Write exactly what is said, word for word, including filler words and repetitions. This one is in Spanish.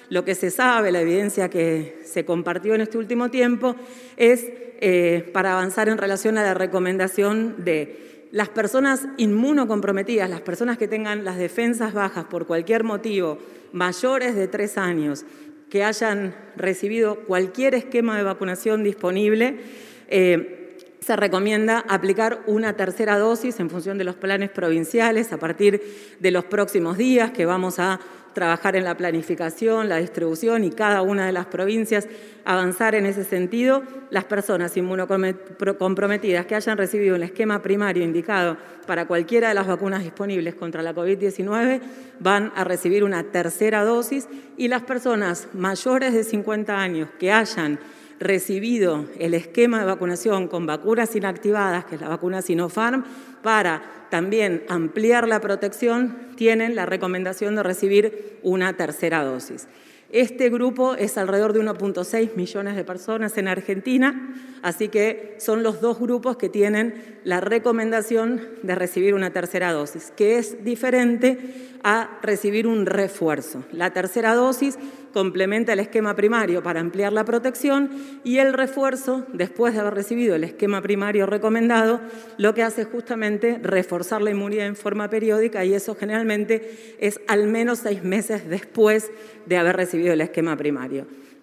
lo que se sabe, la evidencia que se compartió en este último tiempo, es eh, para avanzar en relación a la recomendación de las personas inmunocomprometidas, las personas que tengan las defensas bajas por cualquier motivo, mayores de tres años, que hayan recibido cualquier esquema de vacunación disponible, eh, se recomienda aplicar una tercera dosis en función de los planes provinciales a partir de los próximos días, que vamos a trabajar en la planificación, la distribución y cada una de las provincias avanzar en ese sentido. Las personas inmunocomprometidas que hayan recibido el esquema primario indicado para cualquiera de las vacunas disponibles contra la COVID diecinueve van a recibir una tercera dosis, y las personas mayores de cincuenta años que hayan recibido el esquema de vacunación con vacunas inactivadas, que es la vacuna Sinopharm, para también ampliar la protección, tienen la recomendación de recibir una tercera dosis. Este grupo es alrededor de uno punto seis millones de personas en Argentina, así que son los dos grupos que tienen la recomendación de recibir una tercera dosis, que es diferente a recibir un refuerzo. La tercera dosis complementa el esquema primario para ampliar la protección, y el refuerzo, después de haber recibido el esquema primario recomendado, lo que hace es justamente reforzar la inmunidad en forma periódica, y eso generalmente es al menos seis meses después de haber recibido el esquema primario.